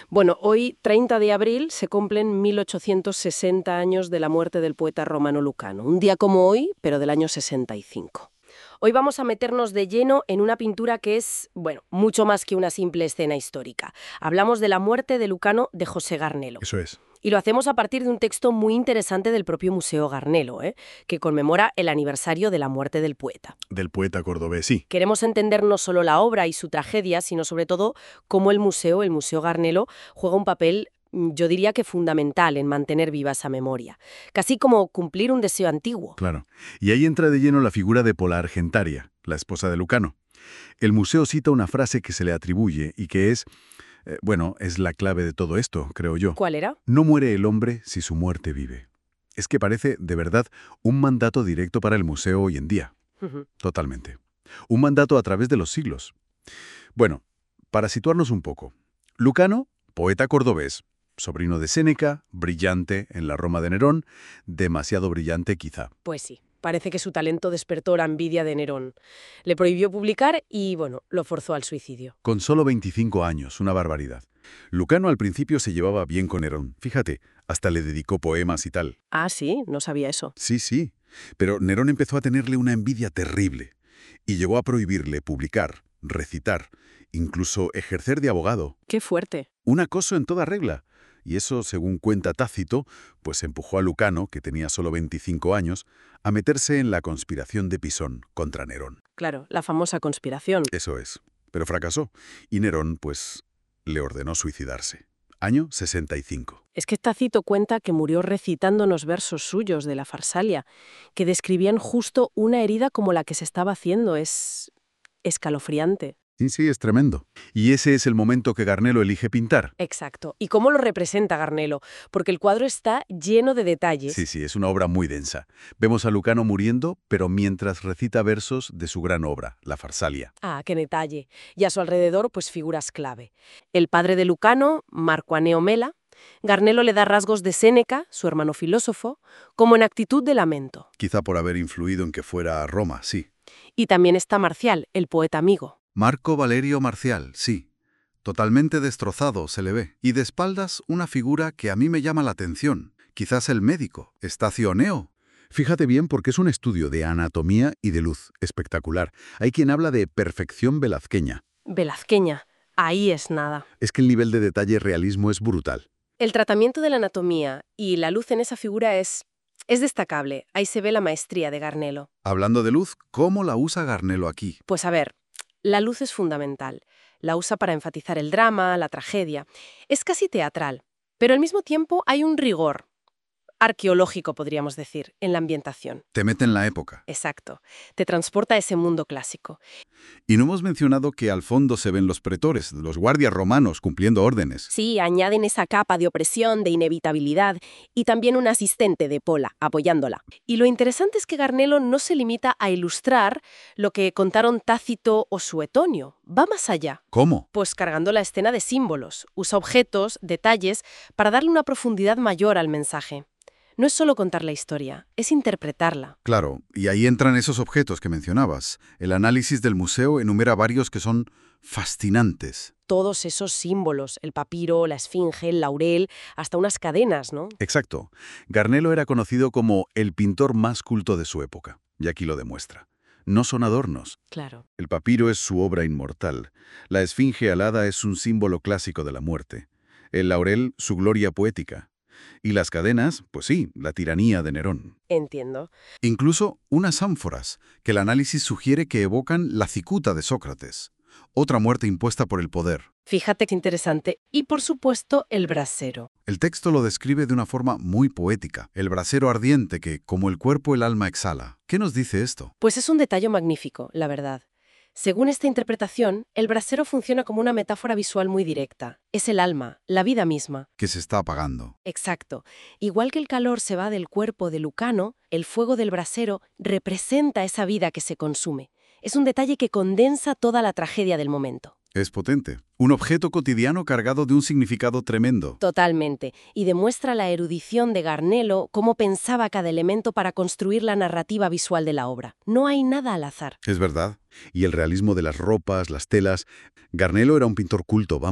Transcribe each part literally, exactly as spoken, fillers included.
Bueno, hoy, treinta de abril, se cumplen mil ochocientos sesenta años de la muerte del poeta romano Lucano. Un día como hoy, pero del año sesenta y cinco. Hoy vamos a meternos de lleno en una pintura que es, bueno, mucho más que una simple escena histórica. Hablamos de la muerte de Lucano de José Garnelo. Eso es. Y lo hacemos a partir de un texto muy interesante del propio Museo Garnelo, ¿eh? que conmemora el aniversario de la muerte del poeta. Del poeta cordobés, sí. Queremos entender no solo la obra y su tragedia, sino sobre todo cómo el museo, el Museo Garnelo, juega un papel, yo diría que fundamental en mantener viva esa memoria. Casi como cumplir un deseo antiguo. Claro. Y ahí entra de lleno la figura de Pola Argentaria, la esposa de Lucano. El museo cita una frase que se le atribuye y que es... Eh, bueno, es la clave de todo esto, creo yo. ¿Cuál era? No muere el hombre si su muerte vive. Es que parece, de verdad, un mandato directo para el museo hoy en día. Uh-huh. Totalmente. Un mandato a través de los siglos. Bueno, para situarnos un poco. Lucano, poeta cordobés, sobrino de Séneca, brillante en la Roma de Nerón, demasiado brillante quizá. Pues sí. Parece que su talento despertó la envidia de Nerón. Le prohibió publicar y, bueno, lo forzó al suicidio. Con solo veinticinco años, una barbaridad. Lucano al principio se llevaba bien con Nerón. Fíjate, hasta le dedicó poemas y tal. Ah, sí, no sabía eso. Sí, sí. Pero Nerón empezó a tenerle una envidia terrible y llegó a prohibirle publicar, recitar, incluso ejercer de abogado. ¡Qué fuerte! Un acoso en toda regla. Y eso, según cuenta Tácito, pues empujó a Lucano, que tenía solo veinticinco años, a meterse en la conspiración de Pisón contra Nerón. Claro, la famosa conspiración. Eso es. Pero fracasó. Y Nerón, pues, le ordenó suicidarse. Año sesenta y cinco. Es que Tácito cuenta que murió recitando unos versos suyos de la Farsalia, que describían justo una herida como la que se estaba haciendo. Es escalofriante. Sí, sí, es tremendo. Y ese es el momento que Garnelo elige pintar. Exacto. ¿Y cómo lo representa Garnelo? Porque el cuadro está lleno de detalles. Sí, sí, es una obra muy densa. Vemos a Lucano muriendo, pero mientras recita versos de su gran obra, la Farsalia. Ah, qué detalle. Y a su alrededor, pues figuras clave. El padre de Lucano, Marco Aneo Mela. Garnelo le da rasgos de Séneca, su hermano filósofo, como en actitud de lamento. Quizá por haber influido en que fuera a Roma, sí. Y también está Marcial, el poeta amigo. Marco Valerio Marcial, sí. Totalmente destrozado se le ve. Y de espaldas una figura que a mí me llama la atención. Quizás el médico, Estacio Oneo. Fíjate bien porque es un estudio de anatomía y de luz espectacular. Hay quien habla de perfección velazqueña. Velazqueña. Ahí es nada. Es que el nivel de detalle y realismo es brutal. El tratamiento de la anatomía y la luz en esa figura es... es destacable. Ahí se ve la maestría de Garnelo. Hablando de luz, ¿cómo la usa Garnelo aquí? Pues a ver, la luz es fundamental. La usa para enfatizar el drama, la tragedia. Es casi teatral, pero al mismo tiempo hay un rigor arqueológico, podríamos decir, en la ambientación. Te mete en la época. Exacto. Te transporta a ese mundo clásico. Y no hemos mencionado que al fondo se ven los pretores, los guardias romanos cumpliendo órdenes. Sí, añaden esa capa de opresión, de inevitabilidad, y también un asistente de Pola, apoyándola. Y lo interesante es que Garnelo no se limita a ilustrar lo que contaron Tácito o Suetonio. Va más allá. ¿Cómo? Pues cargando la escena de símbolos. Usa objetos, detalles, para darle una profundidad mayor al mensaje. No es solo contar la historia, es interpretarla. Claro, y ahí entran esos objetos que mencionabas. El análisis del museo enumera varios que son fascinantes. Todos esos símbolos, el papiro, la esfinge, el laurel, hasta unas cadenas, ¿no? Exacto. Garnelo era conocido como el pintor más culto de su época, y aquí lo demuestra. No son adornos. Claro. El papiro es su obra inmortal. La esfinge alada es un símbolo clásico de la muerte. El laurel, su gloria poética. Y las cadenas, pues sí, la tiranía de Nerón. Entiendo. Incluso unas ánforas, que el análisis sugiere que evocan la cicuta de Sócrates, otra muerte impuesta por el poder. Fíjate qué interesante. Y por supuesto, el brasero. El texto lo describe de una forma muy poética, el brasero ardiente que, como el cuerpo, el alma exhala. ¿Qué nos dice esto? Pues es un detalle magnífico, la verdad. Según esta interpretación, el brasero funciona como una metáfora visual muy directa. Es el alma, la vida misma. Que se está apagando. Exacto. Igual que el calor se va del cuerpo de Lucano, el fuego del brasero representa esa vida que se consume. Es un detalle que condensa toda la tragedia del momento. Es potente. Un objeto cotidiano cargado de un significado tremendo. Totalmente. Y demuestra la erudición de Garnelo, cómo pensaba cada elemento para construir la narrativa visual de la obra. No hay nada al azar. Es verdad. Y el realismo de las ropas, las telas. Garnelo era un pintor culto, vamos.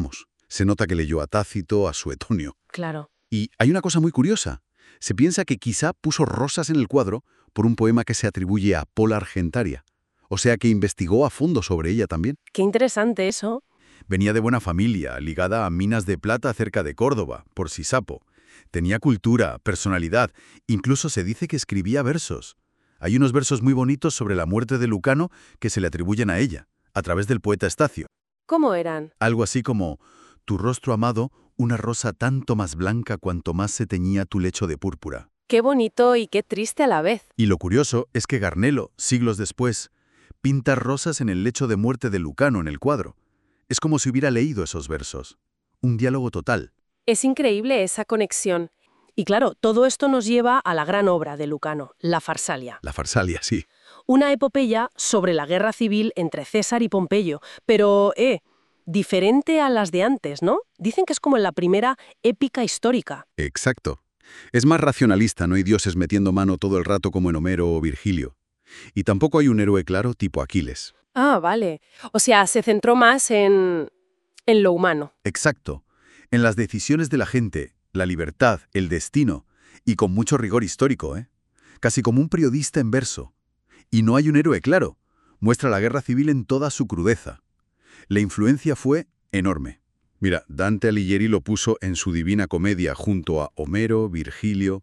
Se nota que leyó a Tácito, a Suetonio. Claro. Y hay una cosa muy curiosa. Se piensa que quizá puso rosas en el cuadro por un poema que se atribuye a Pola Argentaria. O sea que investigó a fondo sobre ella también. Qué interesante eso. Venía de buena familia, ligada a minas de plata cerca de Córdoba, por Sisapo. Tenía cultura, personalidad, incluso se dice que escribía versos. Hay unos versos muy bonitos sobre la muerte de Lucano que se le atribuyen a ella, a través del poeta Estacio. ¿Cómo eran? Algo así como, tu rostro amado, una rosa tanto más blanca cuanto más se teñía tu lecho de púrpura. Qué bonito y qué triste a la vez. Y lo curioso es que Garnelo, siglos después, pinta rosas en el lecho de muerte de Lucano en el cuadro. Es como si hubiera leído esos versos. Un diálogo total. Es increíble esa conexión. Y claro, todo esto nos lleva a la gran obra de Lucano, la Farsalia. La Farsalia, sí. Una epopeya sobre la guerra civil entre César y Pompeyo, pero, eh, diferente a las de antes, ¿no? Dicen que es como la primera épica histórica. Exacto. Es más racionalista, no hay dioses metiendo mano todo el rato como en Homero o Virgilio. Y tampoco hay un héroe claro tipo Aquiles. Ah, vale. O sea, se centró más en, en lo humano. Exacto. En las decisiones de la gente, la libertad, el destino, y con mucho rigor histórico, ¿eh? Casi como un periodista en verso. Y no hay un héroe claro. Muestra la guerra civil en toda su crudeza. La influencia fue enorme. Mira, Dante Alighieri lo puso en su Divina Comedia junto a Homero, Virgilio,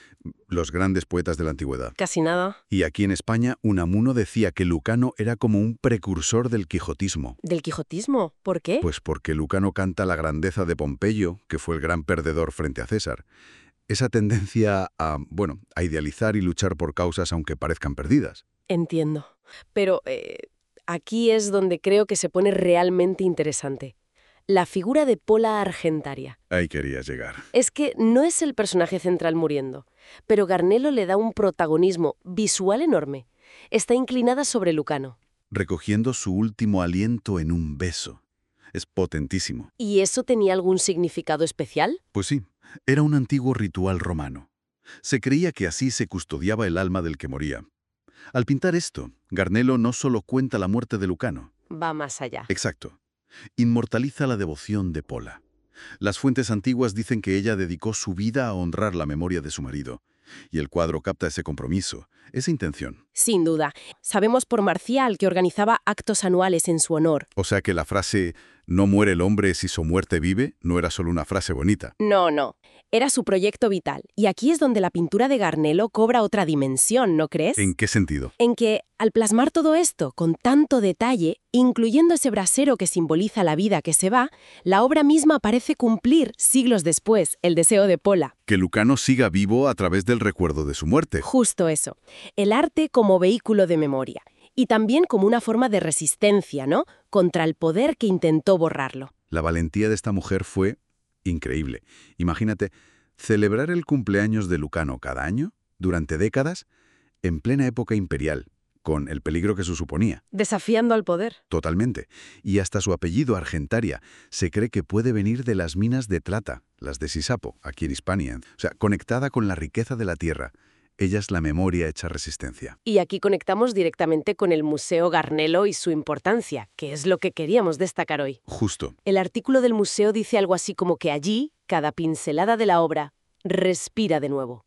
los grandes poetas de la antigüedad. Casi nada. Y aquí en España, Unamuno decía que Lucano era como un precursor del quijotismo. ¿Del quijotismo? ¿Por qué? Pues porque Lucano canta la grandeza de Pompeyo, que fue el gran perdedor frente a César. Esa tendencia a, bueno, a idealizar y luchar por causas aunque parezcan perdidas. Entiendo. Pero eh, aquí es donde creo que se pone realmente interesante. La figura de Pola Argentaria. Ahí querías llegar. Es que no es el personaje central muriendo, pero Garnelo le da un protagonismo visual enorme. Está inclinada sobre Lucano. Recogiendo su último aliento en un beso. Es potentísimo. ¿Y eso tenía algún significado especial? Pues sí, era un antiguo ritual romano. Se creía que así se custodiaba el alma del que moría. Al pintar esto, Garnelo no solo cuenta la muerte de Lucano. Va más allá. Exacto. Inmortaliza la devoción de Pola. Las fuentes antiguas dicen que ella dedicó su vida a honrar la memoria de su marido. Y el cuadro capta ese compromiso, esa intención. Sin duda. Sabemos por Marcial que organizaba actos anuales en su honor. O sea que la frase «no muere el hombre si su muerte vive» no era solo una frase bonita. No, no. Era su proyecto vital. Y aquí es donde la pintura de Garnelo cobra otra dimensión, ¿no crees? ¿En qué sentido? En que, al plasmar todo esto con tanto detalle, incluyendo ese brasero que simboliza la vida que se va, la obra misma parece cumplir, siglos después, el deseo de Pola. Que Lucano siga vivo a través del recuerdo de su muerte. Justo eso. El arte como vehículo de memoria. Y también como una forma de resistencia, ¿no? Contra el poder que intentó borrarlo. La valentía de esta mujer fue increíble. Imagínate, celebrar el cumpleaños de Lucano cada año, durante décadas, en plena época imperial, con el peligro que eso suponía. Desafiando al poder. Totalmente. Y hasta su apellido, Argentaria, se cree que puede venir de las minas de plata, las de Sisapo, aquí en Hispania. O sea, conectada con la riqueza de la tierra. Ella es la memoria hecha resistencia. Y aquí conectamos directamente con el Museo Garnelo y su importancia, que es lo que queríamos destacar hoy. Justo. El artículo del museo dice algo así como que allí, cada pincelada de la obra respira de nuevo.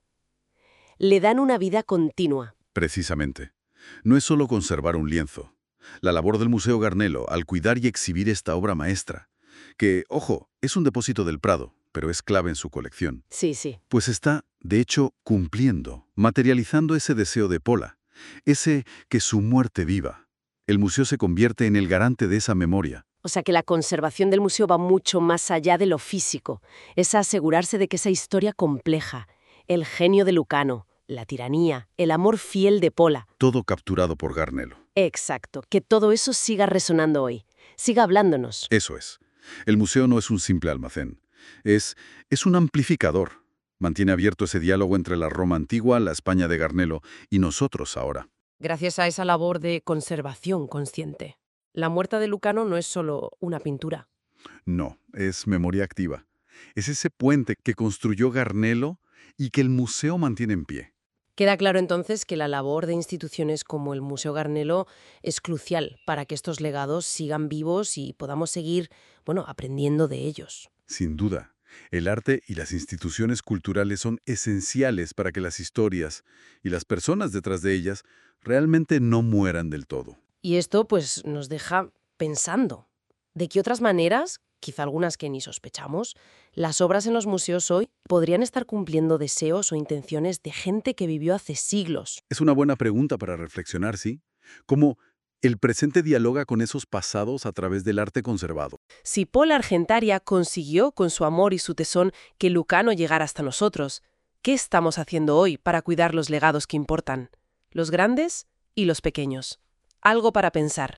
Le dan una vida continua. Precisamente. No es solo conservar un lienzo. La labor del Museo Garnelo al cuidar y exhibir esta obra maestra, que, ojo, es un depósito del Prado, pero es clave en su colección. Sí, sí. Pues está, de hecho, cumpliendo, materializando ese deseo de Pola, ese que su muerte viva. El museo se convierte en el garante de esa memoria. O sea que la conservación del museo va mucho más allá de lo físico. Es asegurarse de que esa historia compleja, el genio de Lucano, la tiranía, el amor fiel de Pola. Todo capturado por Garnelo. Exacto, que todo eso siga resonando hoy, siga hablándonos. Eso es. El museo no es un simple almacén. Es, es un amplificador. Mantiene abierto ese diálogo entre la Roma antigua, la España de Garnelo y nosotros ahora. Gracias a esa labor de conservación consciente. La muerte de Lucano no es solo una pintura. No, es memoria activa. Es ese puente que construyó Garnelo y que el museo mantiene en pie. Queda claro entonces que la labor de instituciones como el Museo Garnelo es crucial para que estos legados sigan vivos y podamos seguir, bueno, aprendiendo de ellos. Sin duda, el arte y las instituciones culturales son esenciales para que las historias y las personas detrás de ellas realmente no mueran del todo. Y esto pues nos deja pensando, ¿de qué otras maneras, quizá algunas que ni sospechamos, las obras en los museos hoy podrían estar cumpliendo deseos o intenciones de gente que vivió hace siglos? Es una buena pregunta para reflexionar, ¿sí? ¿Cómo el presente dialoga con esos pasados a través del arte conservado? Si Paul Argentaria consiguió con su amor y su tesón que Lucano llegara hasta nosotros, ¿qué estamos haciendo hoy para cuidar los legados que importan? Los grandes y los pequeños. Algo para pensar.